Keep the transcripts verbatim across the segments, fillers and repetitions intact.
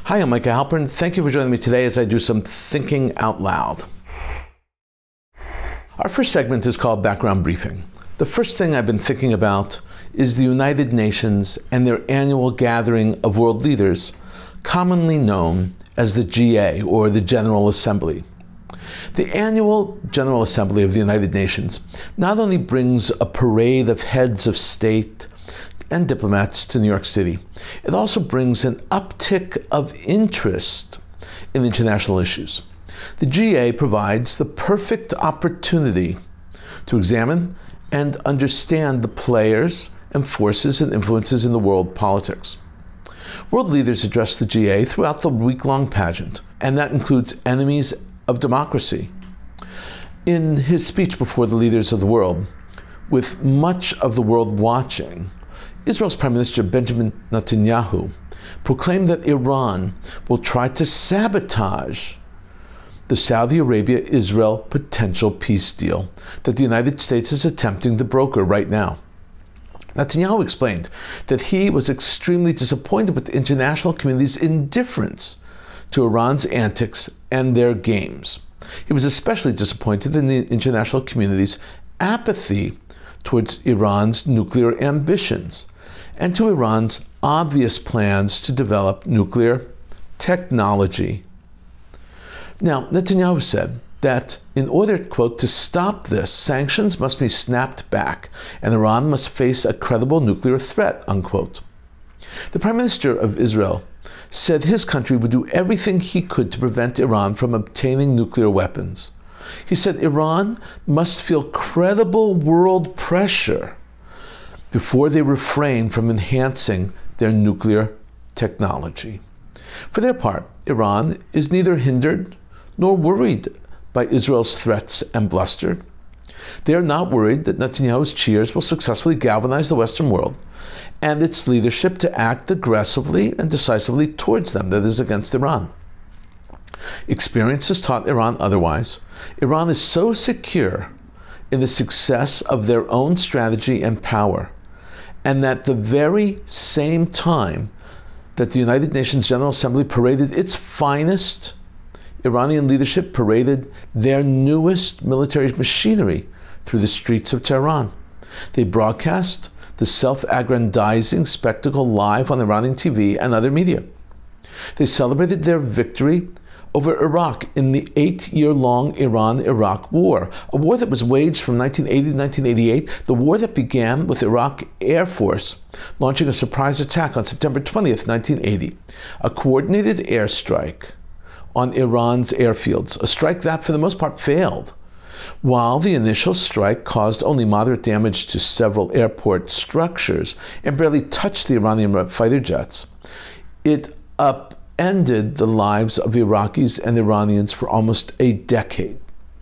Hi, I'm Micah Halpern. Thank you for joining me today as I do some thinking out loud. Our first segment is called Background Briefing. The first thing I've been thinking about is the United Nations and their annual gathering of world leaders, commonly known as the G A, or the General Assembly. The annual General Assembly of the United Nations not only brings a parade of heads of state and diplomats to New York City, it also brings an uptick of interest in international issues. The G A provides the perfect opportunity to examine and understand the players and forces and influences in the world politics. World leaders address the G A throughout the week-long pageant, and that includes enemies of democracy. In his speech before the leaders of the world, with much of the world watching, Israel's Prime Minister Benjamin Netanyahu proclaimed that Iran will try to sabotage the Saudi Arabia-Israel potential peace deal that the United States is attempting to broker right now. Netanyahu explained that he was extremely disappointed with the international community's indifference to Iran's antics and their games. He was especially disappointed in the international community's apathy towards Iran's nuclear ambitions and to Iran's obvious plans to develop nuclear technology. Now, Netanyahu said that in order, quote, to stop this, sanctions must be snapped back and Iran must face a credible nuclear threat, unquote. The Prime Minister of Israel said his country would do everything he could to prevent Iran from obtaining nuclear weapons. He said Iran must feel credible world pressure before they refrain from enhancing their nuclear technology. For their part, Iran is neither hindered nor worried by Israel's threats and bluster. They are not worried that Netanyahu's cheers will successfully galvanize the Western world and its leadership to act aggressively and decisively towards them, that is, against Iran. Experience has taught Iran otherwise. Iran is so secure in the success of their own strategy and power, and at the very same time that the United Nations General Assembly paraded its finest, Iranian leadership paraded their newest military machinery through the streets of Tehran. They broadcast the self-aggrandizing spectacle live on Iranian T V and other media. They celebrated their victory over Iraq in the eight-year-long Iran-Iraq war, a war that was waged from nineteen eighty to nineteen eighty-eight, the war that began with Iraq Air Force launching a surprise attack on September twentieth, nineteen eighty, a coordinated airstrike on Iran's airfields, a strike that for the most part failed. While the initial strike caused only moderate damage to several airport structures and barely touched the Iranian fighter jets, it upended the lives of Iraqis and Iranians for almost a decade.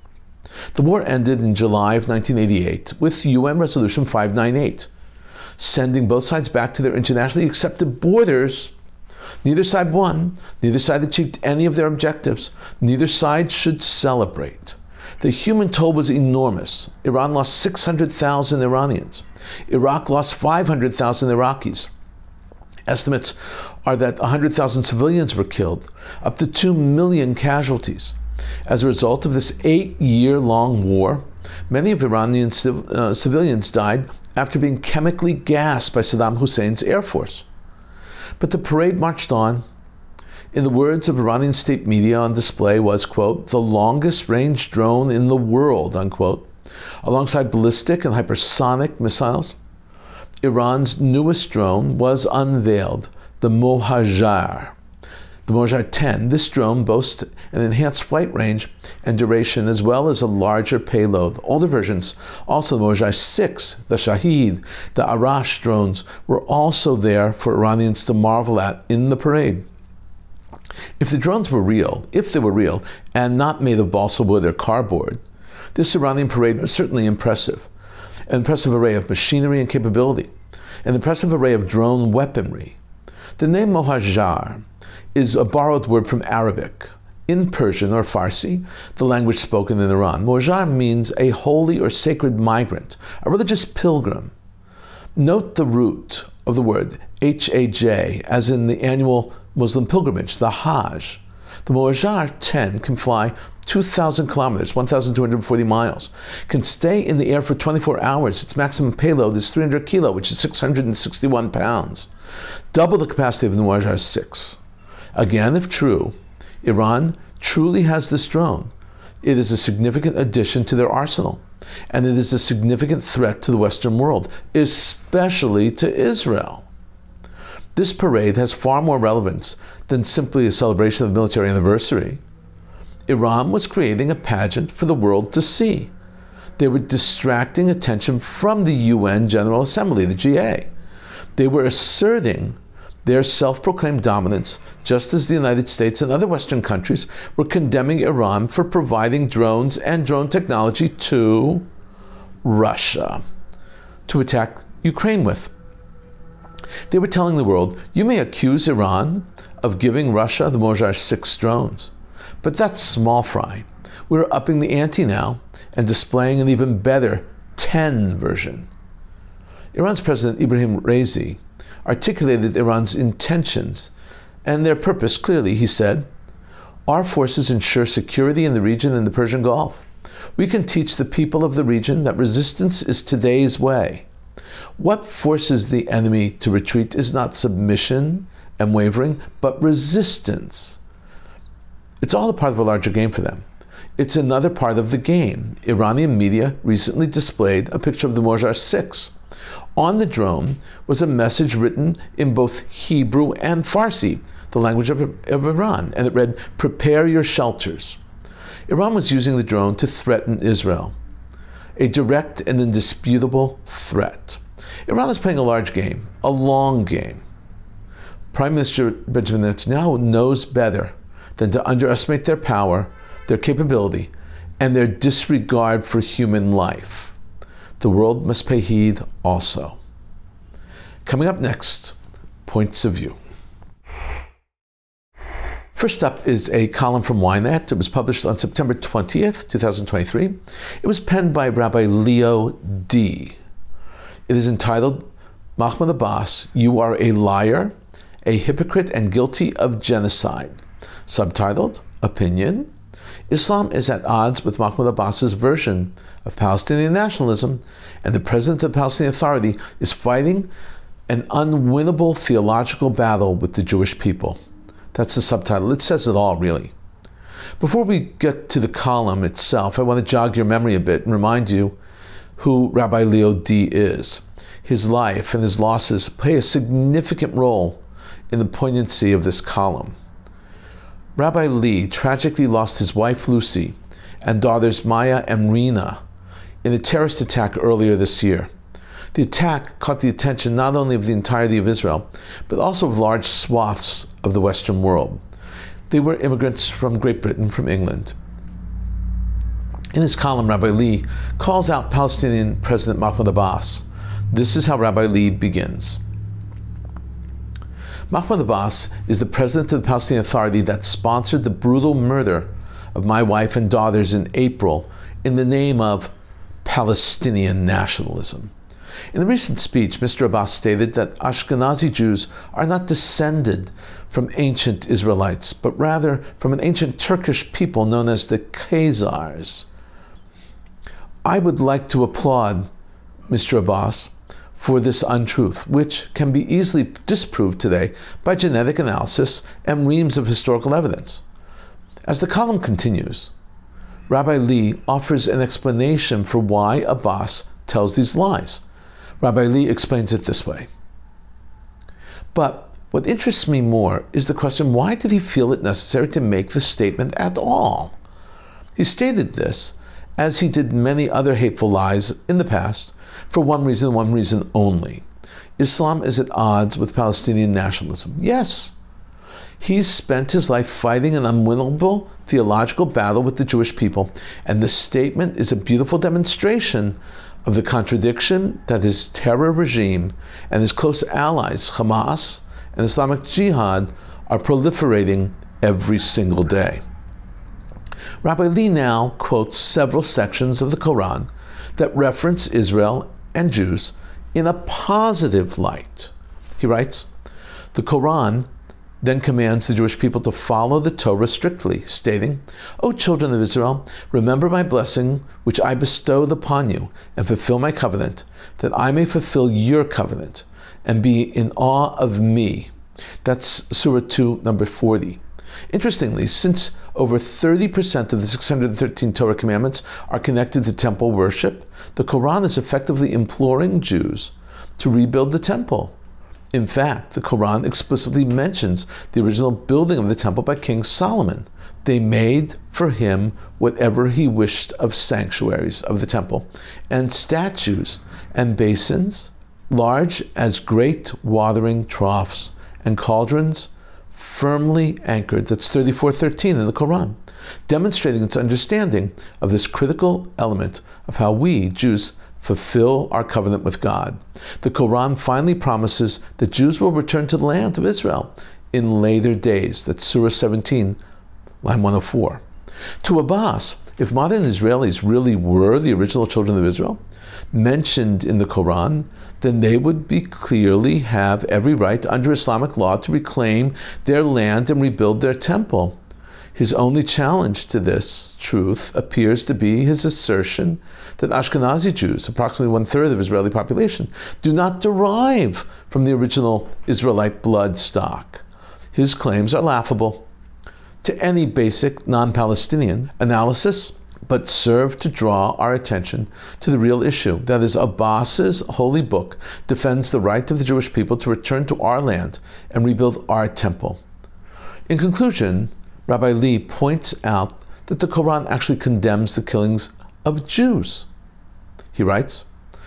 The war ended in July of nineteen eighty-eight with U N Resolution five ninety-eight, sending both sides back to their internationally accepted borders. Neither side won, neither side achieved any of their objectives, neither side should celebrate. The human toll was enormous. Iran lost six hundred thousand Iranians. Iraq lost five hundred thousand Iraqis. Estimates are that one hundred thousand civilians were killed, up to two million casualties. As a result of this eight-year-long war, many of Iranian civ- uh, civilians died after being chemically gassed by Saddam Hussein's air force. But the parade marched on. In the words of Iranian state media, on display was, quote, the longest range drone in the world, unquote. Alongside ballistic and hypersonic missiles, Iran's newest drone was unveiled, the Mohajer. The Mohajer ten. This drone boasts an enhanced flight range and duration as well as a larger payload. Older versions, also the Mohajer six, the Shahid, the Arash drones, were also there for Iranians to marvel at in the parade. If the drones were real, if they were real, and not made of balsa wood or cardboard, this Iranian parade was certainly impressive. An impressive array of machinery and capability, an impressive array of drone weaponry. The name Mohajer is a borrowed word from Arabic. In Persian or Farsi, the language spoken in Iran, Mohajer means a holy or sacred migrant, a religious pilgrim. Note the root of the word H A J, as in the annual Muslim pilgrimage, the Hajj. The Moajar ten can fly two thousand kilometers, one thousand two hundred forty miles, can stay in the air for twenty-four hours. Its maximum payload is three hundred kilo, which is six hundred sixty-one pounds, double the capacity of the Moajar six. Again, if true, Iran truly has this drone. It is a significant addition to their arsenal, and it is a significant threat to the Western world, especially to Israel. This parade has far more relevance than simply a celebration of a military anniversary. Iran was creating a pageant for the world to see. They were distracting attention from the U N General Assembly, the G A. They were asserting their self-proclaimed dominance, just as the United States and other Western countries were condemning Iran for providing drones and drone technology to Russia to attack Ukraine with. They were telling the world, you may accuse Iran of giving Russia the Moajar six drones, but that's small fry. We're upping the ante now and displaying an even better ten version. Iran's President Ibrahim Raisi articulated Iran's intentions and their purpose clearly. He said, our forces ensure security in the region and the Persian Gulf. We can teach the people of the region that resistance is today's way. What forces the enemy to retreat is not submission and wavering, but resistance. It's all a part of a larger game for them. It's another part of the game. Iranian media recently displayed a picture of the Moajar six. On the drone was a message written in both Hebrew and Farsi, the language of, of Iran, and it read, prepare your shelters. Iran was using the drone to threaten Israel, a direct and indisputable threat. Iran is playing a large game, a long game. Prime Minister Benjamin Netanyahu knows better than to underestimate their power, their capability, and their disregard for human life. The world must pay heed also. Coming up next, Points of View. First up is a column from Ynet. It was published on September twentieth, two thousand twenty-three. It was penned by Rabbi Leo D. It is entitled, Mahmoud Abbas, You Are a Liar, a Hypocrite and Guilty of Genocide. Subtitled, Opinion, Islam is at odds with Mahmoud Abbas's version of Palestinian nationalism, and the president of the Palestinian Authority is fighting an unwinnable theological battle with the Jewish people. That's the subtitle. It says it all, really. Before we get to the column itself, I want to jog your memory a bit and remind you who Rabbi Leo D. is. His life and his losses play a significant role in the poignancy of this column. Rabbi Lee tragically lost his wife Lucy and daughters Maya and Rena in a terrorist attack earlier this year. The attack caught the attention not only of the entirety of Israel, but also of large swaths of the Western world. They were immigrants from Great Britain, from England. In his column, Rabbi Lee calls out Palestinian President Mahmoud Abbas. This is how Rabbi Lee begins. Mahmoud Abbas is the president of the Palestinian Authority that sponsored the brutal murder of my wife and daughters in April in the name of Palestinian nationalism. In the recent speech, Mister Abbas stated that Ashkenazi Jews are not descended from ancient Israelites, but rather from an ancient Turkish people known as the Khazars. I would like to applaud Mister Abbas for this untruth, which can be easily disproved today by genetic analysis and reams of historical evidence. As the column continues, Rabbi Lee offers an explanation for why Abbas tells these lies. Rabbi Lee explains it this way. But what interests me more is the question, why did he feel it necessary to make the statement at all? He stated this, as he did many other hateful lies in the past, for one reason, one reason only. Islam is at odds with Palestinian nationalism. Yes. He's spent his life fighting an unwinnable theological battle with the Jewish people, and this statement is a beautiful demonstration of the contradiction that his terror regime and his close allies, Hamas and Islamic Jihad, are proliferating every single day. Rabbi Lee now quotes several sections of the Quran that reference Israel and Jews in a positive light. He writes, the Quran then commands the Jewish people to follow the Torah strictly, stating, "O children of Israel, remember my blessing which I bestowed upon you, and fulfill my covenant, that I may fulfill your covenant, and be in awe of me." That's Surah two, number forty. Interestingly, since over thirty percent of the six hundred thirteen Torah commandments are connected to temple worship, the Quran is effectively imploring Jews to rebuild the temple. In fact, the Quran explicitly mentions the original building of the temple by King Solomon. They made for him whatever he wished of sanctuaries of the temple, and statues and basins, large as great watering troughs, and cauldrons firmly anchored. That's thirty-four thirteen in the Quran, demonstrating its understanding of this critical element of how we, Jews, fulfill our covenant with God. The Quran finally promises that Jews will return to the land of Israel in later days. That's Surah seventeen, line one oh four. To Abbas, if modern Israelis really were the original children of Israel, mentioned in the Quran, then they would be clearly have every right under Islamic law to reclaim their land and rebuild their temple. His only challenge to this truth appears to be his assertion that Ashkenazi Jews, approximately one-third of the Israeli population, do not derive from the original Israelite blood stock. His claims are laughable to any basic non-Palestinian analysis, but serve to draw our attention to the real issue. That is, Abbas's holy book defends the right of the Jewish people to return to our land and rebuild our temple. In conclusion, Rabbi Lee points out that the Quran actually condemns the killings of Jews. He writes,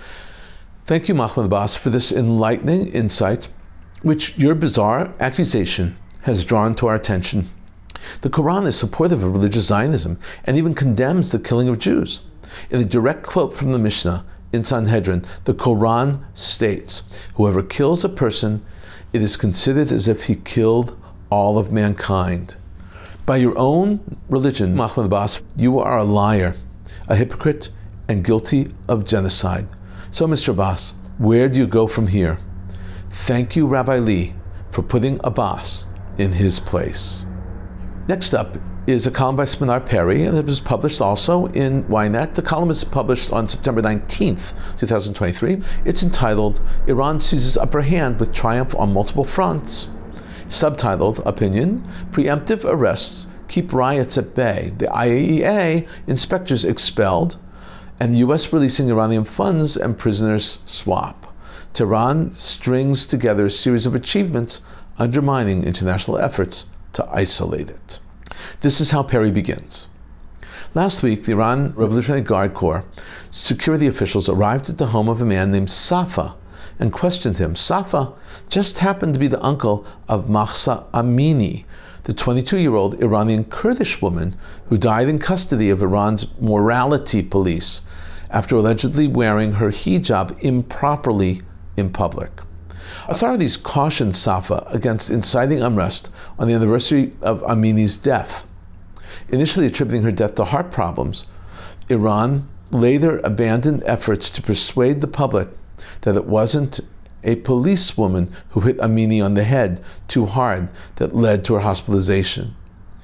"Thank you, Mahmoud Abbas, for this enlightening insight, which your bizarre accusation has drawn to our attention. The Quran is supportive of religious Zionism and even condemns the killing of Jews. In a direct quote from the Mishnah in Sanhedrin, the Quran states, 'Whoever kills a person, it is considered as if he killed all of mankind.' By your own religion, Mahmoud Abbas, you are a liar, a hypocrite, and guilty of genocide. So, Mister Abbas, where do you go from here? Thank you, Rabbi Lee, for putting Abbas in his place." Next up is a column by Sminar Perry, and it was published also in Ynet. The column is published on September nineteenth, twenty twenty-three. It's entitled, "Iran Seizes Upper Hand with Triumph on Multiple Fronts." Subtitled, opinion, "Preemptive Arrests Keep Riots at Bay. The I A E A Inspectors Expelled, and the U S Releasing Iranian Funds and Prisoners Swap. Tehran Strings Together a Series of Achievements Undermining International Efforts to Isolate It." This is how Perry begins. Last week, the Iran Revolutionary Guard Corps security officials arrived at the home of a man named Safa and questioned him. Safa just happened to be the uncle of Mahsa Amini, the twenty-two-year-old Iranian Kurdish woman who died in custody of Iran's morality police after allegedly wearing her hijab improperly in public. Authorities cautioned Safa against inciting unrest on the anniversary of Amini's death. Initially attributing her death to heart problems, Iran later abandoned efforts to persuade the public that it wasn't a policewoman who hit Amini on the head too hard that led to her hospitalization.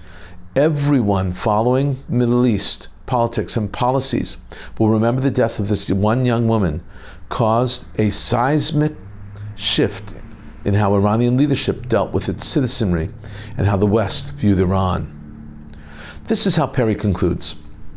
Everyone following Middle East politics and policies will remember the death of this one young woman caused a seismic shift in how Iranian leadership dealt with its citizenry and how the West viewed Iran. This is how Perry concludes.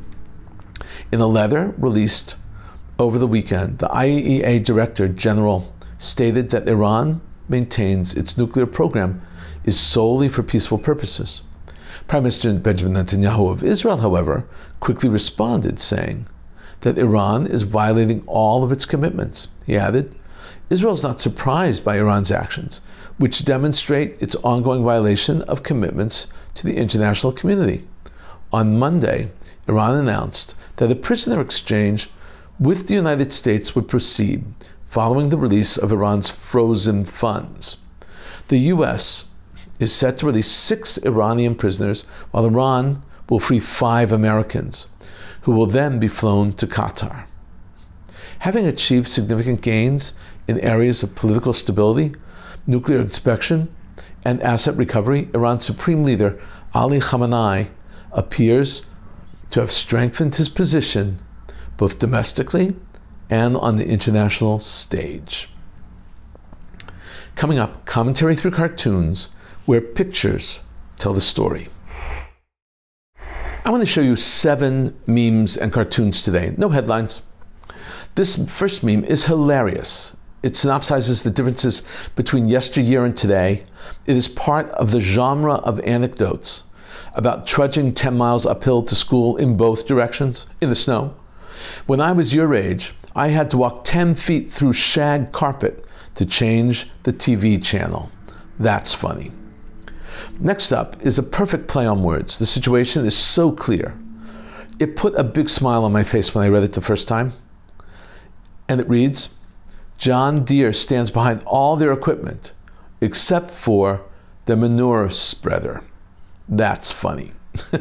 In a letter released over the weekend, the I A E A Director General stated that Iran maintains its nuclear program is solely for peaceful purposes. Prime Minister Benjamin Netanyahu of Israel, however, quickly responded, saying that Iran is violating all of its commitments. He added, "Israel is not surprised by Iran's actions, which demonstrate its ongoing violation of commitments to the international community." On Monday, Iran announced that a prisoner exchange with the United States would proceed following the release of Iran's frozen funds. The U S is set to release six Iranian prisoners, while Iran will free five Americans, who will then be flown to Qatar. Having achieved significant gains in areas of political stability, nuclear inspection, and asset recovery, Iran's supreme leader, Ali Khamenei, appears to have strengthened his position both domestically and on the international stage. Coming up, commentary through cartoons where pictures tell the story. I want to show you seven memes and cartoons today. No headlines. This first meme is hilarious. It synopsizes the differences between yesteryear and today. It is part of the genre of anecdotes about trudging ten miles uphill to school in both directions in the snow. When I was your age, I had to walk ten feet through shag carpet to change the T V channel. That's funny. Next up is a perfect play on words. The situation is so clear. It put a big smile on my face when I read it the first time. And it reads, John Deere stands behind all their equipment except for the manure spreader. That's funny.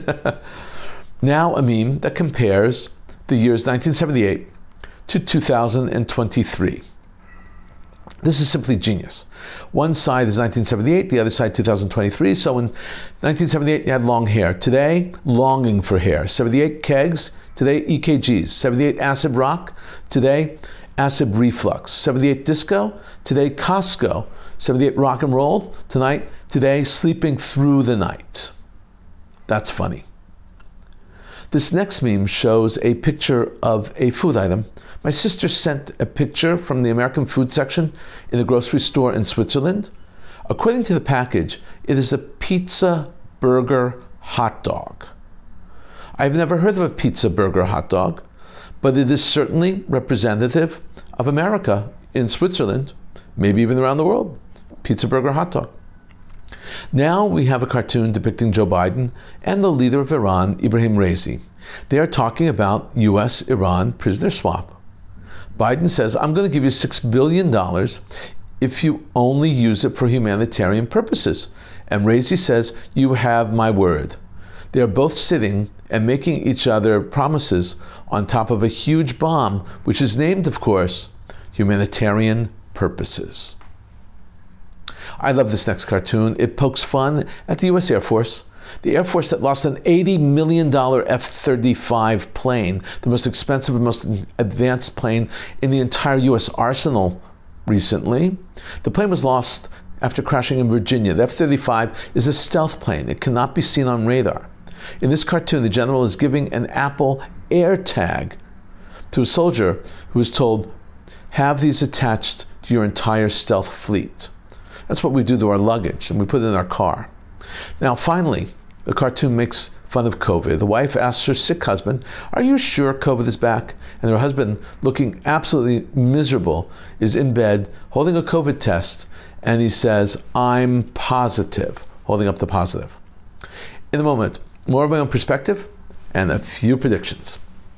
Now a meme that compares the years nineteen seventy-eight to two thousand twenty-three. This is simply genius. One side is nineteen seventy-eight, the other side two thousand twenty-three. So in nineteen seventy-eight, you had long hair. Today, longing for hair. seventy-eight kegs, today E K Gs. seventy-eight acid rock, today acid reflux. seventy-eight disco, today Costco. seventy-eight rock and roll, tonight, today sleeping through the night. That's funny. This next meme shows a picture of a food item. My sister sent a picture from the American food section in a grocery store in Switzerland. According to the package, it is a pizza, burger, hot dog. I've never heard of a pizza, burger, hot dog, but it is certainly representative of America in Switzerland, maybe even around the world. Pizza, burger, hot dog. Now we have a cartoon depicting Joe Biden and the leader of Iran, Ibrahim Raisi. They are talking about U S Iran prisoner swap. Biden says, I'm going to give you six billion dollars if you only use it for humanitarian purposes. And Raisi says, you have my word. They are both sitting and making each other promises on top of a huge bomb, which is named, of course, humanitarian purposes. I love this next cartoon. It pokes fun at the U S Air Force. The Air Force that lost an eighty million dollars F thirty-five plane, the most expensive and most advanced plane in the entire U S arsenal recently. The plane was lost after crashing in Virginia. The F thirty-five is a stealth plane. It cannot be seen on radar. In this cartoon, the general is giving an Apple AirTag to a soldier who is told, have these attached to your entire stealth fleet. That's what we do to our luggage, and we put it in our car. Now, finally, the cartoon makes fun of COVID. The wife asks her sick husband, are you sure COVID is back? And her husband, looking absolutely miserable, is in bed holding a COVID test, and he says, I'm positive, holding up the positive. In a moment, more of my own perspective and a few predictions.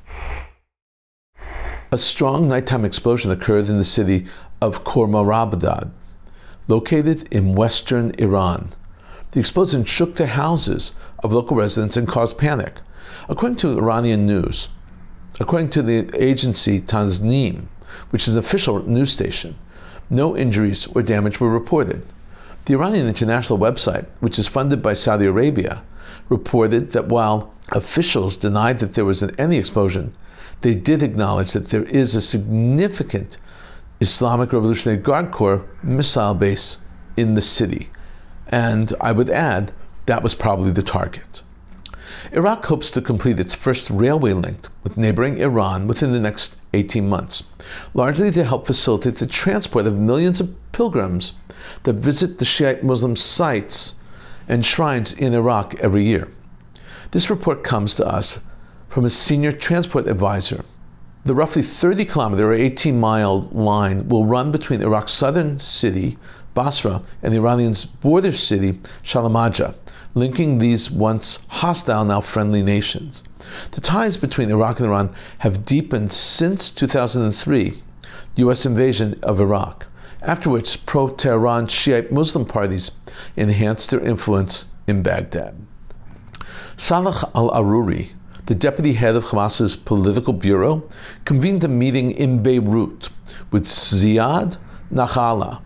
A strong nighttime explosion occurred in the city of Khorramabad, located in western Iran. The explosion shook the houses of local residents and caused panic. According to Iranian news, according to the agency Tasnim, which is an official news station, no injuries or damage were reported. The Iranian International website, which is funded by Saudi Arabia, reported that while officials denied that there was any explosion, they did acknowledge that there is a significant Islamic Revolutionary Guard Corps missile base in the city. And I would add, that was probably the target. Iraq hopes to complete its first railway link with neighboring Iran within the next eighteen months, largely to help facilitate the transport of millions of pilgrims that visit the Shiite Muslim sites and shrines in Iraq every year. This report comes to us from a senior transport advisor. The roughly thirty kilometer or eighteen mile line will run between Iraq's southern city, Basra, and the Iranian's border city, Shalamaja, linking these once hostile, now friendly nations. The ties between Iraq and Iran have deepened since two thousand three, U S invasion of Iraq, after which pro-Tehran Shiite Muslim parties enhanced their influence in Baghdad. Salah al-Aruri, the deputy head of Hamas's political bureau, convened a meeting in Beirut with Ziad Nakhala,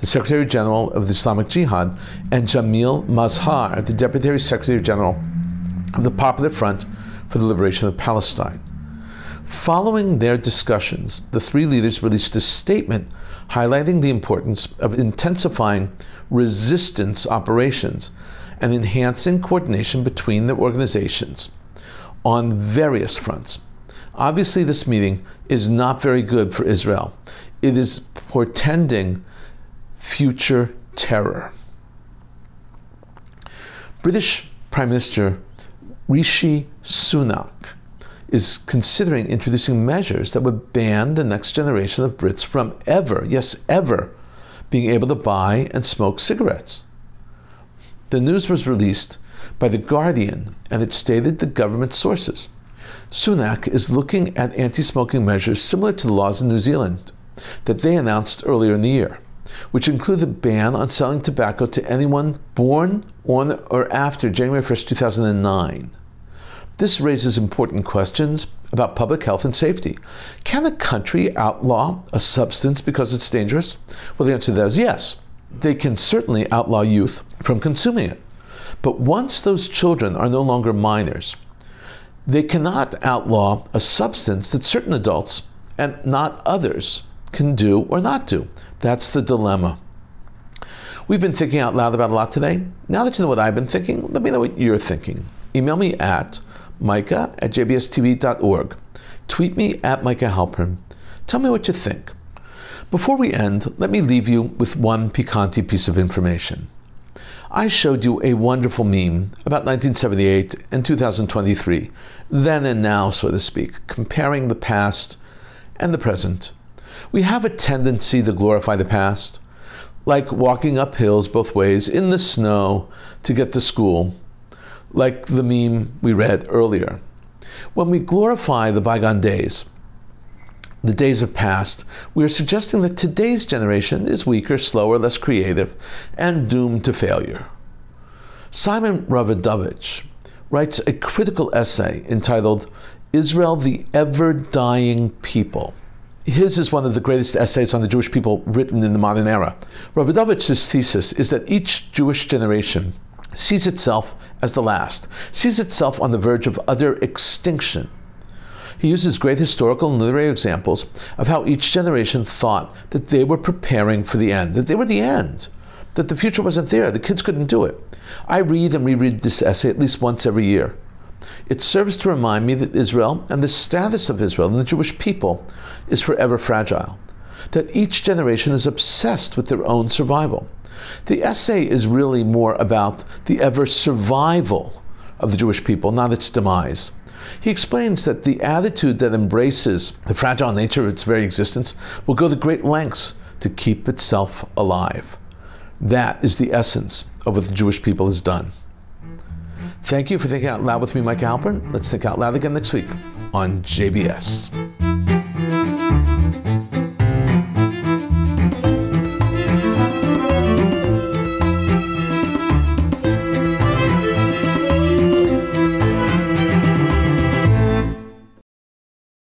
the Secretary General of the Islamic Jihad, and Jamil Mazhar, the Deputy Secretary General of the Popular Front for the Liberation of Palestine. Following their discussions, the three leaders released a statement highlighting the importance of intensifying resistance operations and enhancing coordination between the organizations on various fronts. Obviously, this meeting is not very good for Israel. It is portending future terror. British Prime Minister Rishi Sunak is considering introducing measures that would ban the next generation of Brits from ever, yes, ever, being able to buy and smoke cigarettes. The news was released by The Guardian, and it stated the government sources. Sunak is looking at anti-smoking measures similar to the laws in New Zealand that they announced earlier in the year, which include a ban on selling tobacco to anyone born on or after January first, two thousand nine. This raises important questions about public health and safety. Can a country outlaw a substance because it's dangerous? Well, the answer to that is yes. They can certainly outlaw youth from consuming it. But once those children are no longer minors, they cannot outlaw a substance that certain adults and not others can do or not do. That's the dilemma. We've been thinking out loud about a lot today. Now that you know what I've been thinking, let me know what you're thinking. Email me at micah at j b s t v dot org. Tweet me at Micah Halpern. Tell me what you think. Before we end, let me leave you with one piquante piece of information. I showed you a wonderful meme about nineteen seventy-eight and two thousand twenty-three, then and now, so to speak, comparing the past and the present. We have a tendency to glorify the past, like walking up hills both ways in the snow to get to school, like the meme we read earlier. When we glorify the bygone days, the days of past, we are suggesting that today's generation is weaker, slower, less creative, and doomed to failure. Simon Ravidovich writes a critical essay entitled Israel, the Ever-Dying People. His is one of the greatest essays on the Jewish people written in the modern era. Ravidovich's thesis is that each Jewish generation sees itself as the last, sees itself on the verge of utter extinction. He uses great historical and literary examples of how each generation thought that they were preparing for the end, that they were the end, that the future wasn't there, the kids couldn't do it. I read and reread this essay at least once every year. It serves to remind me that Israel and the status of Israel and the Jewish people is forever fragile, that each generation is obsessed with their own survival. The essay is really more about the ever survival of the Jewish people, not its demise. He explains that the attitude that embraces the fragile nature of its very existence will go to great lengths to keep itself alive. That is the essence of what the Jewish people has done. Thank you for thinking out loud with me, Micah Halpern. Let's think out loud again next week on J B S.